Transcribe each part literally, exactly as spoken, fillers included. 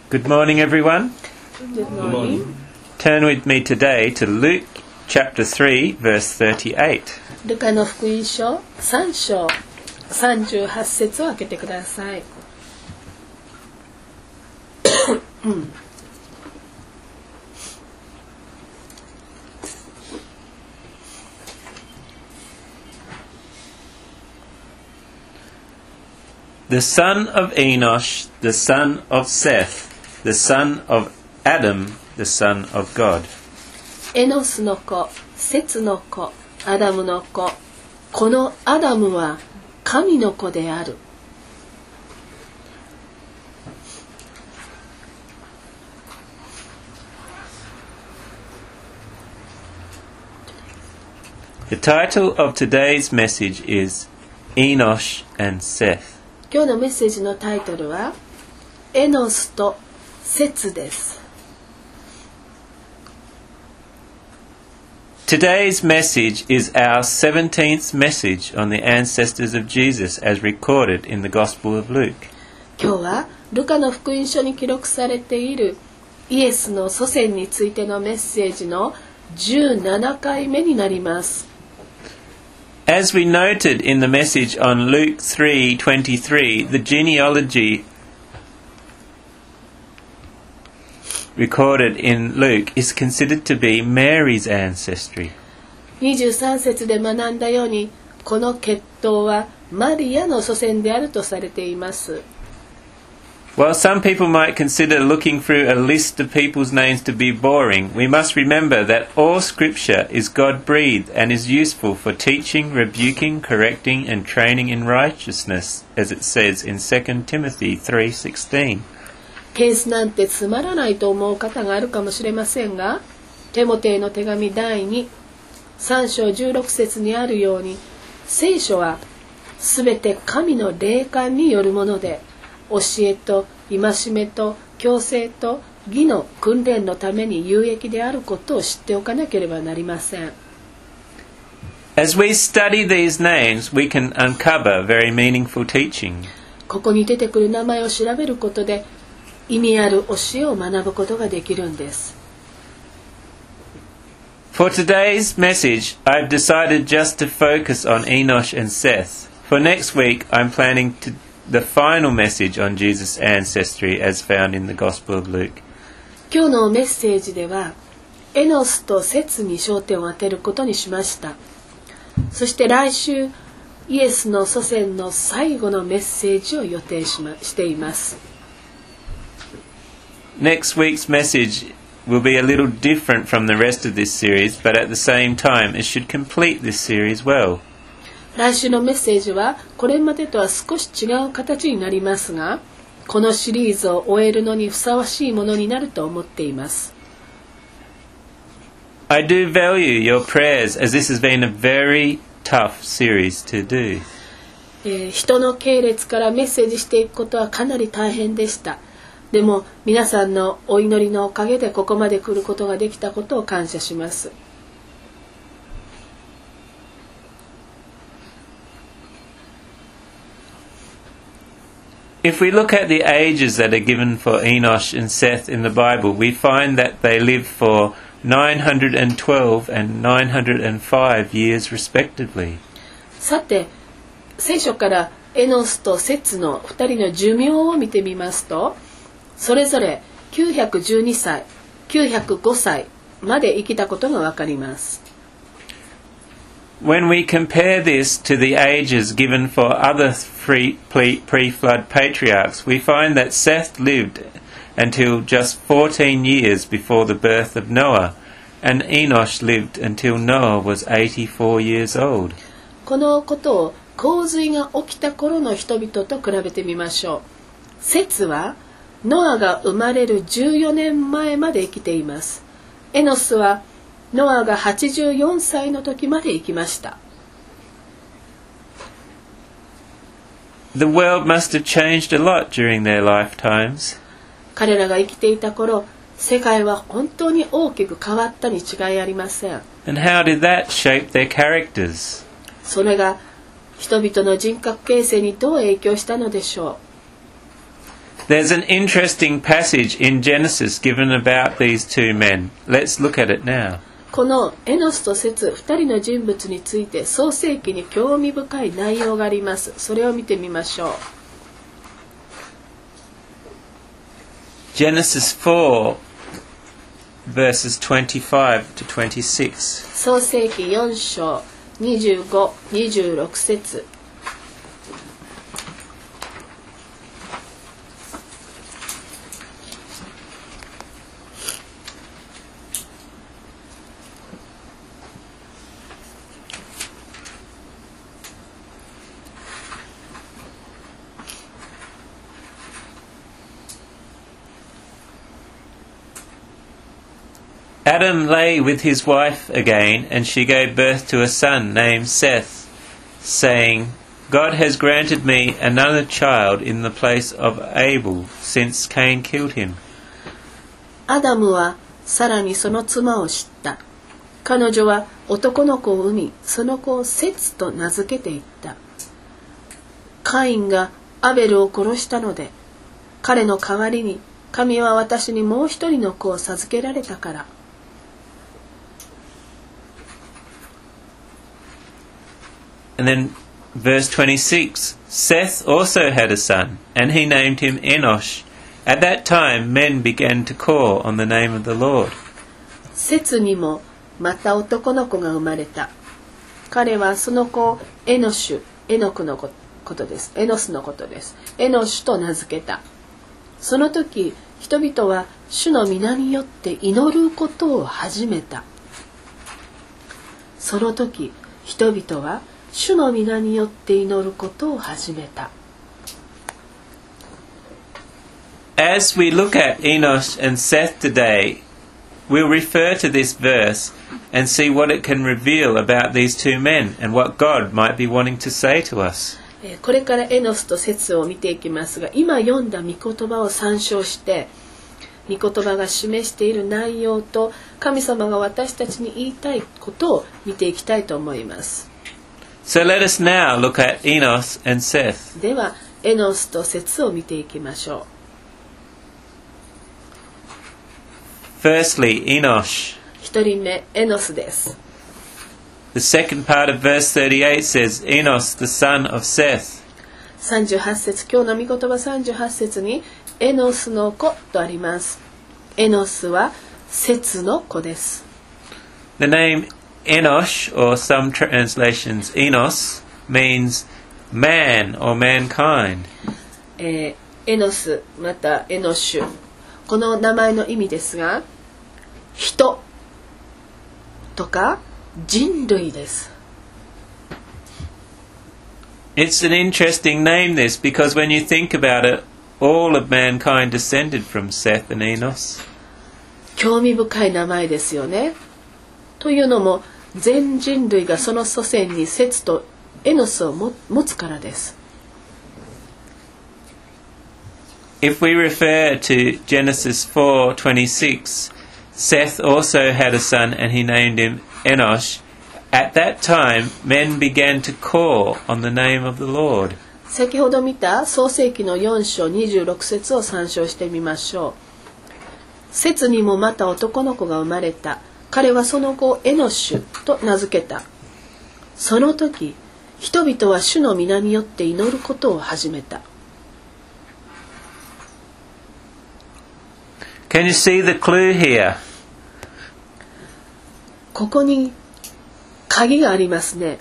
Good morning, everyone. Good morning. Turn with me today to Luke chapter three, verse thirty-eight. ルカの福音書さん章さんじゅうはち節を開けてください。 The son of Enosh, the son of Seth, the son of Adam, the son of God. エノスの子、セツの子、アダムの子。このアダムは神の子である。 The title of today's message is Enosh and Seth. 今日のメッセージのタイトルはエノスとセツです。 Today's message is our seventeenth message on the ancestors of Jesus as recorded in the Gospel of Luke. 今日はルカの福音書に記録されているイエスの祖先についてのメッセージのじゅうななかいめになります。 As we noted in the message on Luke three twenty-three, the genealogy recorded in Luke is considered to be Mary's ancestry. にじゅうさん節で学んだように、この血統はマリアの祖先であるとされています。 While some people might consider looking through a list of people's names to be boring, we must remember that all scripture is God-breathed and is useful for teaching, rebuking, correcting and training in righteousness, as it says in Second Timothy three sixteen. ケースなんてつまらないと思う方があるかもしれませんが、テモテへの手紙だいに、さん章じゅうろく節にあるように、聖書はすべて神の霊感によるもので、教えと戒めと矯正と義の訓練のために有益であることを知っておかなければなりません。 As we study these names, we can uncover very meaningful teaching. ここに出てくる名前を調べることで、意味ある教えを学ぶことができるんです。 For today's message, I've decided just to focus on Enosh and Seth. For next week, I'm planning to the final message on Jesus' ancestry as found in the Gospel of Luke. 今日のメッセージでは、エノスとセツに焦点を当てることにしました。そして来週、イエスの祖先の最後のメッセージを予定しま、しています。 Next week's message will be a little different from the rest of this series, but at the same time, it should complete this series well. 来週のメッセージはこれまでとは少し違う形になりますが、このシリーズを終えるのにふさわしいものになると思っています。 I do value your prayers as this has been a very tough series to do. えー、人の系列からメッセージしていくことはかなり大変でした。でも皆さんのお祈りのおかげでここまで来ることができたことを感謝します。 If we look at the ages that are given for Enosh and Seth in the Bible, we find that they lived for nine hundred twelve and nine hundred five years respectively. さて、聖書からエノスとセツのふたりの寿命を見てみますと、それぞれきゅうひゃくじゅうにさい、きゅうひゃくごさいまで生きたことがわかります。 When we compare this to the ages given for other pre, pre-flood patriarchs, we find that Seth lived until just fourteen years before the birth of Noah, and Enosh lived until Noah was eighty-four years old. このことを洪水が起きた頃の人々と比べてみましょう。セツはノアが生まれるじゅうよねんまえまで生きています。エノスはノアがはちじゅうよんさいの時まで生きました。 The world must have changed a lot during their lifetimes. 彼らが生きていた頃、世界は本当に大きく変わったに違いありません。 And how did that shape their characters? それが人々の人格形成にどう影響したのでしょう。 There's an interesting passage in Genesis given about these two men. Let's look at it now. このエノスとセツ、二人の人物について創世記に興味深い内容があります。それを見てみましょう。 Genesis four, verses twenty-five to twenty-six. 創世記よん章にじゅうご、にじゅうろく節。 Adam lay with his wife again, and she gave birth to a son named Seth, saying, God has granted me another child in the place of Abel, since Cain killed him. アダムはさらにその妻を知った。彼女は男の子を産み、その子をセツと名付けていった。カインがアベルを殺したので、彼の代わりに神は私にもう一人の子を授けられたから。 And then verse twenty-six, Seth also had a son, and he named him Enosh. At that time men began to call on the name of the Lord. セツにもまた男の子が生まれた。彼はその子をエノシュ、エノクのことです。エノスのことです。エノシュと名付けた。その時、人々は主の皆によって祈ることを始めた。その時、人々は主の皆によって祈ることを始めた。 As we look at Enosh and Seth today, we'll refer to this verse and see what it can reveal about these two men and what God might be wanting to say to us. これからエノスとセツを見ていきますが、今読んだ御言葉を参照して、御言葉が示している内容と神様が私たちに言いたいことを見ていきたいと思います。 So let us now look at Enos and Seth. では、エノスとセツを見ていきましょう。 Firstly, Enosh. 一人目、エノスです。 The second part of verse thirty-eight says, Enos, the son of Seth. さんじゅうはち節、今日の御言葉さんじゅうはち節に、エノスの子とあります。エノスはセツの子です。 The name Enosh, or some translations Enos, means man or mankind. えー、エノスまたエノシュ、この名前の意味ですが、人とか人類です。 It's an interesting name, this, because when you think about it, all of mankind descended from Seth and Enos. 興味深い名前ですよね。というのも、全人類がその祖先にセツとエノスをも持つからです。 If we refer to Genesis four twenty-six, Seth also had a son and he named him Enosh. At that time, men began to call on the name of the Lord. 先ほど見た創世記のよん章にじゅうろく節を参照してみましょう。セツにもまた男の子が生まれた。彼はその子をエノシュと名付けた。その時、人々は主の皆によって祈ることを始めた。 Can you see the clue here? ここに鍵がありますね。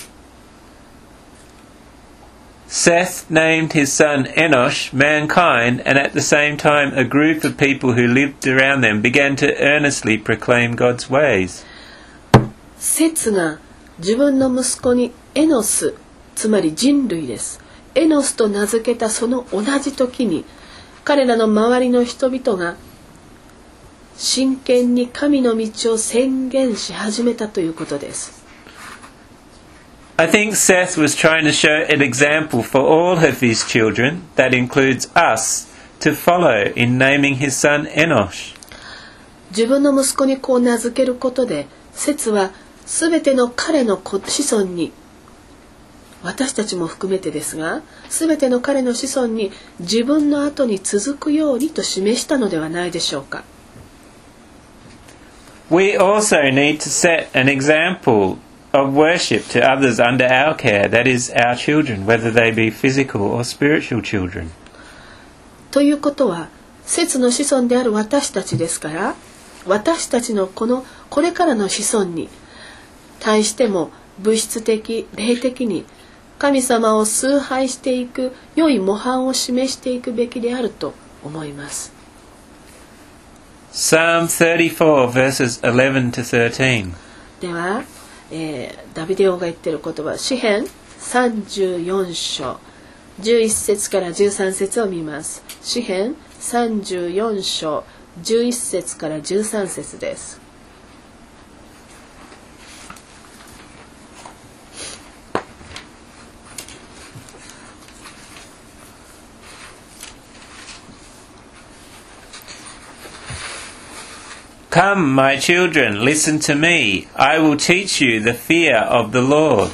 Seth named his son Enosh, mankind, and at the same time a group of people who lived around them began to earnestly proclaim God's ways. セツが自分の息子にエノス、つまり人類です。エノスと名付けたその同じ時に、彼らの周りの人々が真剣に神の道を宣言し始めたということです。 I think Seth was trying to show an example for all of his children, that includes us, to follow in naming his son Enosh. 自分の息子にこう名付けることで、セツはすべての彼の子孫に私たちも含めてですが、すべての彼の子孫に自分の後に続くようにと示したのではないでしょうか。 We also need to set an example of worship to others under our care, that is, our children, whether they be physical or spiritual children. ということは、節の子孫である私たちですから、私たちのこのこれからの子孫に対しても物質的、霊的に神様を崇拝していく良い模範を示していくべきであると思います。 Psalm thirty-four verses eleven to thirteen. では、えー、ダビデ王が言っている言葉、詩編さんじゅうよん章じゅういっ節からじゅうさん節を見ます。詩編さんじゅうよん章じゅういっ節からじゅうさん節です。 Come, my children, listen to me. I will teach you the fear of the Lord.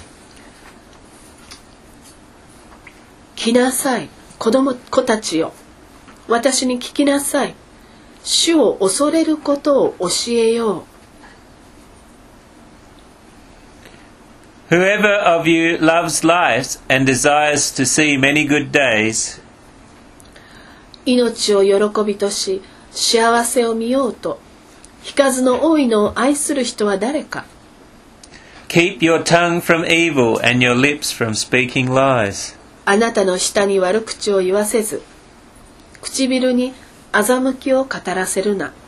来なさい、子供子たちよ。私に聞きなさい。主を恐れることを教えよう。Whoever of you loves life and desires to see many good days, 命を喜びとし、幸せを見ようと、日数の多いのを愛する人は誰か。 keep your tongue from evil and your lips from speaking lies. あなたの舌に悪口を言わせず、唇に欺きを語らせるな。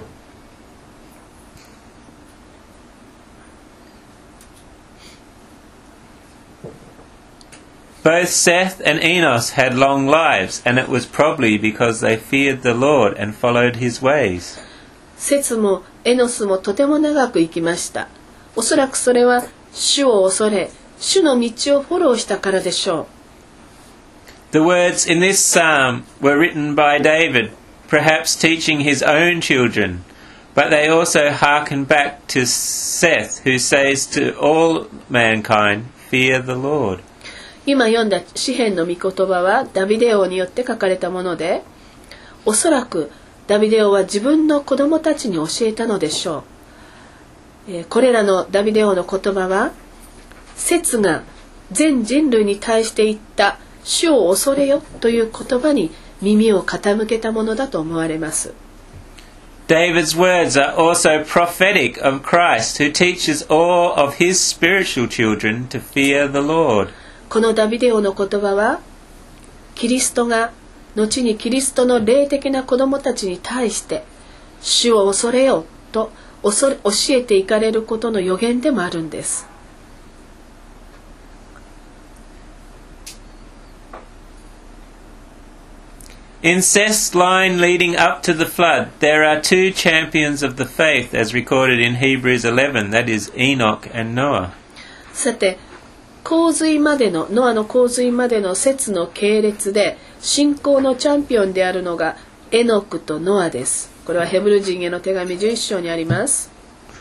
Both Seth and Enos had long lives, and it was probably because they feared the Lord and followed his ways. セツもエノスもとても長く生きました。おそらくそれは主を恐れ、主の道をフォローしたからでしょう。 The words in this psalm were written by David, perhaps teaching his own children, but they also hearken back to Seth, who says to all mankind, fear the Lord. 今読んだ詩編の御言葉はダビデ王によって書かれたもので、おそらくダビデ王は自分の子供たちに教えたのでしょう。えー、これらのダビデ王の言葉は、節が全人類に対して言った主を恐れよという言葉に耳を傾けたものだと思われます。 David's words are also prophetic of Christ, who teaches all of his spiritual children to fear the Lord. このダビデ王の言葉は、キリストが後にキリストの霊的な子供たちに対して主を恐れよと教えていかれることの予言でもあるんです。 In Seth's line leading up to the flood, there are two champions of the faith as recorded in Hebrews eleven, that is Enoch and Noah. さて、洪水までのノアの洪水までの節の系列で信仰のチャンピオンであるのがエノクとノアです。これはヘブル人への手紙じゅういっ章にあります。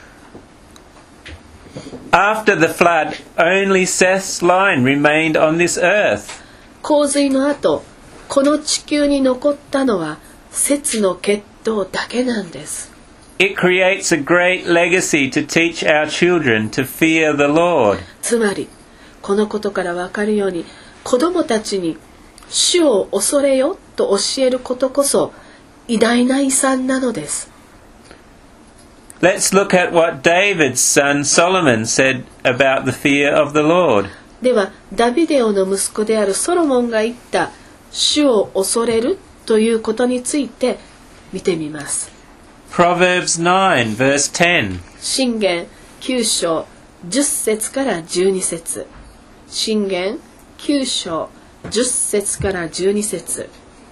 After the flood, only Seth's line remained on this earth. 洪水の後、この地球に残ったのは節の血統だけなんです。 It creates a great legacy to teach our children to fear the Lord. つまり、このことからわかるように、子供たちに主を恐れよと教えることこそ偉大な遺産なのです。 Let's look at what David's son Solomon said about the fear of the Lord. では、ダビデ王の息子であるソロモンが言った主を恐れるということについて見てみます。 Proverbs nine verse ten. 箴言きゅう章じゅっ節からじゅうに節。箴言きゅう章じゅっ節からじゅうに節。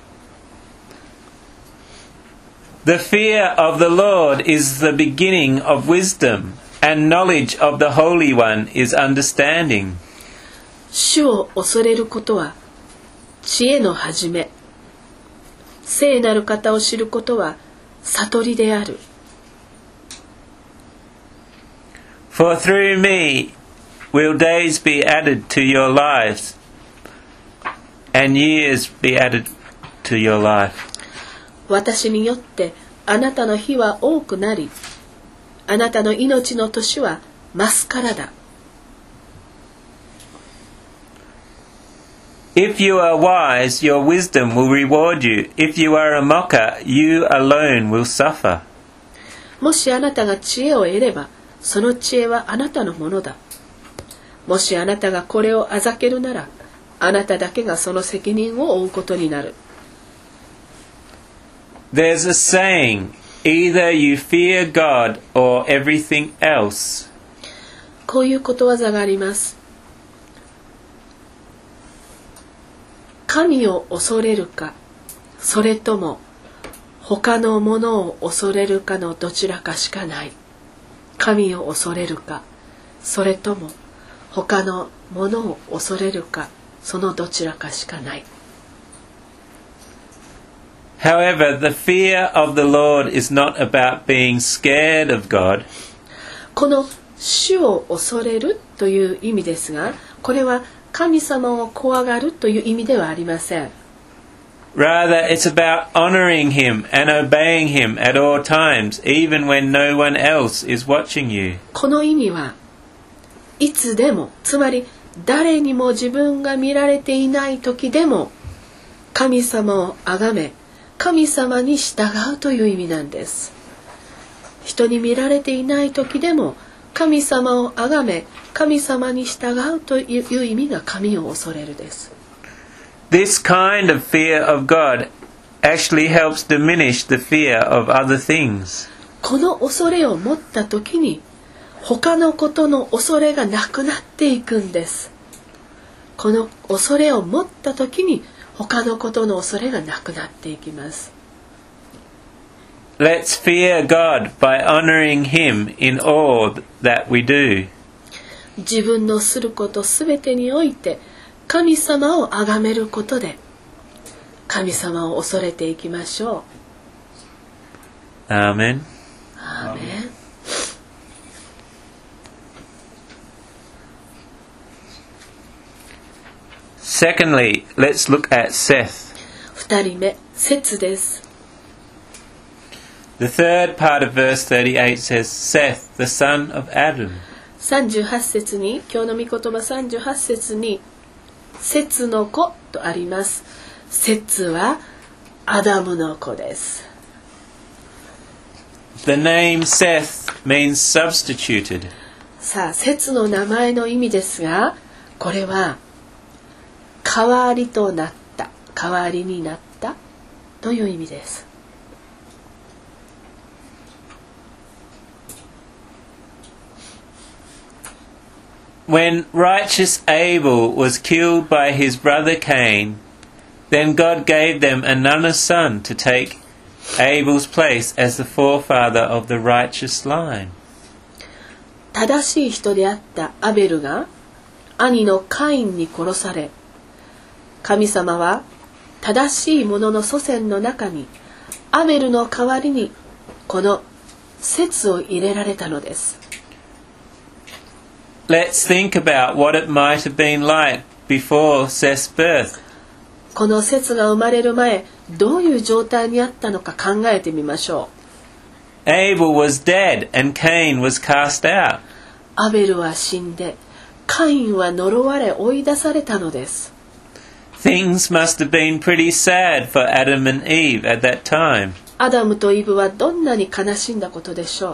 The fear of the Lord is the beginning of wisdom, and knowledge of the Holy One is understanding. 主を恐れることは知恵の始め。聖なる方を知ることは悟りである。 For through me will days be added to your lives, and years be added to your life. 私によってあなたの日は多くなり、あなたの命の年は増すからだ。 If you are wise, your wisdom will reward you. If you are a mocker, you alone will suffer. もしあなたが知恵を得れば、その知恵はあなたのものだ。もしあなたがこれをあざけるなら、あなただけがその責任を負うことになる。 There's a saying, either you fear God or everything else. こういうことわざがあります。神を恐れるか、それとも他のものを恐れるかのどちらかしかない。神を恐れるか、それとも他のものを恐れるか、そのどちらかしかない。 However, the fear of the Lord is not about being scared of God. この主を恐れるという意味ですが、これは神様を怖がるという意味ではありません。 Rather, it's about honoring Him and obeying Him at all times, even when no one else is watching you. この意味はいつでも、つまり誰にも自分が見られていない時でも神様を崇め、神様に従うという意味なんです。人に見られていない時でも神様を崇め、神様に従うという意味が神を恐れるです。 This kind of fear of God actually helps diminish the fear of other things. この恐れを持った時に他のことの恐れがなくなっていくんです。この恐れを持った時に他のことの恐れがなくなっていきます。 Let's fear God by honoring Him in all that we do. 自分のすることすべてにおいて神様を崇めることで神様を恐れていきましょう。 アーメン。 アーメン。 Secondly, let's look at Seth. 二人目、セツです。 The third part of verse thirty-eight says, Seth, the son of Adam. さんじゅうはち節に、今日の御言葉さんじゅうはち節に、セツの子とあります。セツはアダムの子です。 The name Seth means substituted. さあ、セツの名前の意味ですが、これは代わりとなった、代わりになったという意味です。 When righteous Abel was killed by his brother Cain, then God gave them another son to take Abel's place as the forefather of the righteous line. 正しい人であったアベルが兄のカインに殺され、神様は正しい者の祖先の中にアベルの代わりにこのセツを入れられたのです。 Let's think about what it might have been like before Seth's birth. このセツが生まれる前、どういう状態にあったのか考えてみましょう。 Abel was dead and Cain was cast out. アベルは死んで、カインは呪われ追い出されたのです。 Things must have been pretty sad for Adam and Eve at that time. アダムとイブはどんなに悲しんだことでしょう。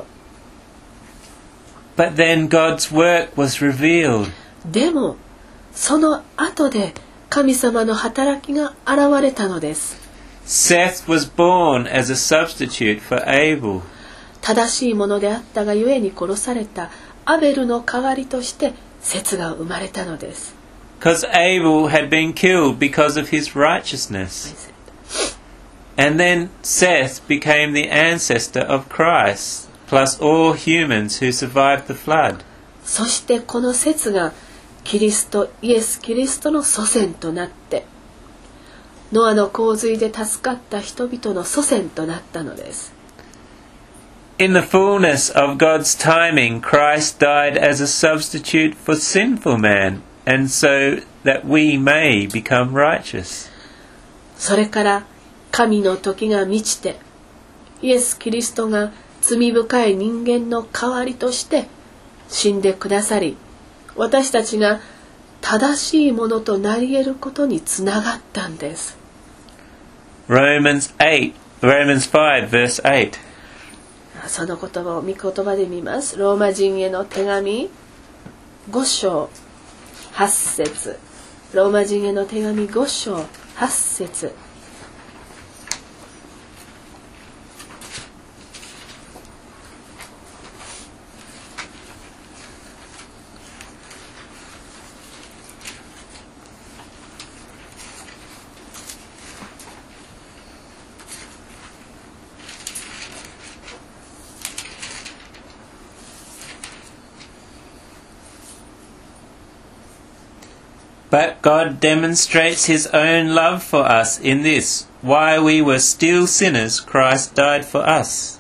But then God's work was revealed. でも、その後で神様の働きが現れたのです。 Seth was born as a substitute for Abel. 正しいものであったがゆえに殺されたアベルの代わりとしてセツが生まれたのです。 Because Abel had been killed because of his righteousness. And then Seth became the ancestor of Christ, plus all humans who survived the flood. そしてこのセツがキリスト、イエス・キリストの祖先となって、ノアの洪水で助かった人々の祖先となったのです。 In the fullness of God's timing, Christ died as a substitute for sinful man, and so that we may become righteous. それから神の時が満ちて、イエス・キリストが罪深い人間の代わりとして死んでくださり、私たちが正しいものとなり得ることにつながったんです。 Romans eight, Romans five, verse eight. その言葉を御言葉で見ます。ローマ人への手紙ご章はち節。ローマ人への手紙ご章はち節。 But God demonstrates his own love for us in this: while we were still sinners, Christ died for us.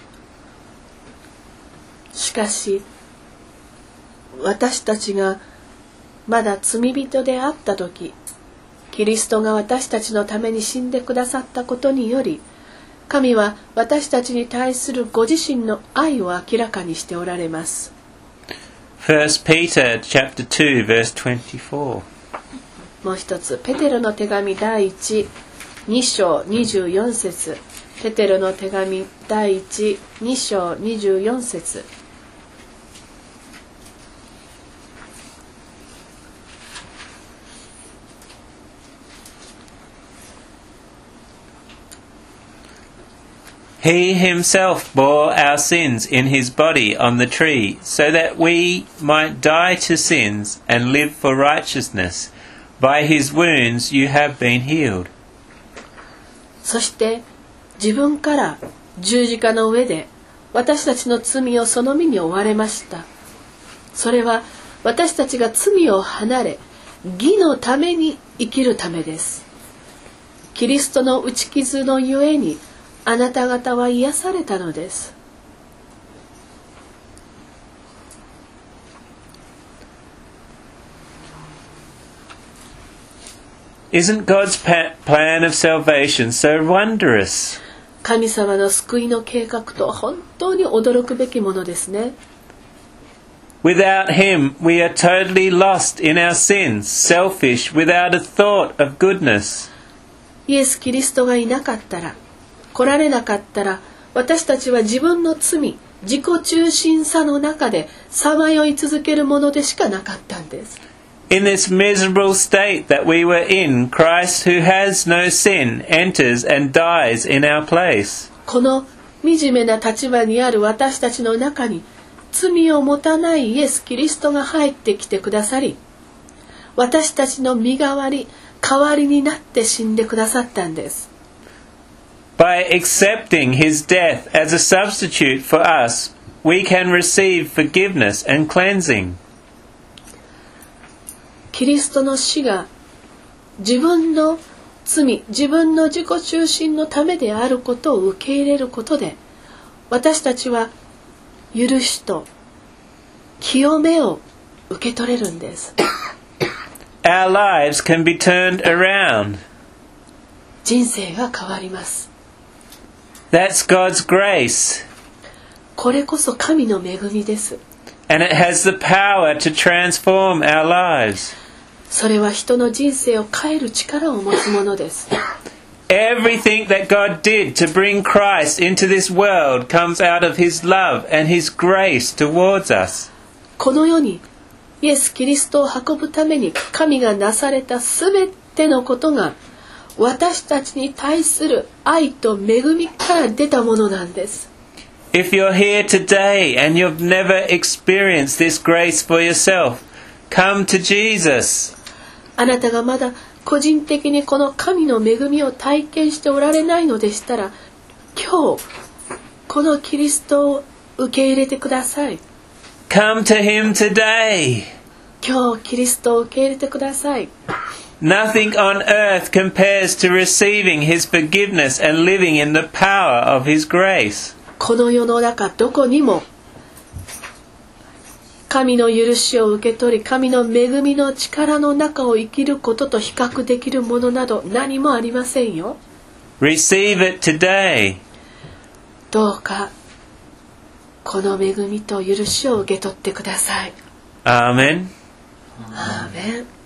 しかし、私たちがまだ罪人であったとき、キリストが私たちのために死んでくださったことにより、神は私たちに対するご自身の愛を明らかにしておられます。 First Peter chapter two, verse twenty-four. もう一つ、ペテロの手紙第一、に章にじゅうよん節。ペテロの手紙第一、に章にじゅうよん節。 He himself bore our sins in his body on the tree, so that we might die to sins and live for righteousness. By his wounds you have been healed. そして自分から十字架の上で私たちの罪をその身に負われました。それは私たちが罪を離れ、義のために生きるためです。キリストの打ち傷のゆえにあなた方は癒されたのです。 Isn't God's pa- plan of salvation so wondrous? 神様の救いの計画と本当に驚くべきものですね。 Without him, we are totally lost in our sins, selfish, without a thought of goodness. イエス・キリストがいなかったら、来られなかったら、私たちは自分の罪、自己中心さの中でさまよい続けるものでしかなかったんです。 In this miserable state that we were in, Christ, who has no sin, enters and dies in our place. この惨めな立場にある私たちの中に、罪を持たないイエス・キリストが入ってきてくださり、私たちの身代わり、代わりになって死んでくださったんです。 By accepting his death as a substitute for us, we can receive forgiveness and cleansing. キリストの死が自分の罪、自分の自己中心のためであることを受け入れることで、私たちは許しと清めを受け取れるんです。 Our lives can be turned around. 人生が変わります。 That's God's grace. これこそ神の恵みです。 And it has the power to transform our lives. それは人の人生を変える力を持つものです。 Everything that God did to bring Christ into this world comes out of his love and his grace towards us. この世にイエス・キリストを運ぶために神がなされたすべてのことが私たちに対する愛と恵みから出たものなんです。 If you're here today and you've never experienced this grace for yourself, come to Jesus. あなたがまだ個人的にこの神の恵みを体験しておられないのでしたら、今日このキリストを受け入れてください。 Come to him today. 今日キリストを受け入れてください。 Nothing on earth compares to receiving his forgiveness and living in the power of his grace. この世の中どこにも神の許しを受け取り、神の恵みの力の中を生きることと比較できるものなど何もありませんよ。 Receive it today. どうかこの恵みと許しを受け取ってください。 Amen. アーメン。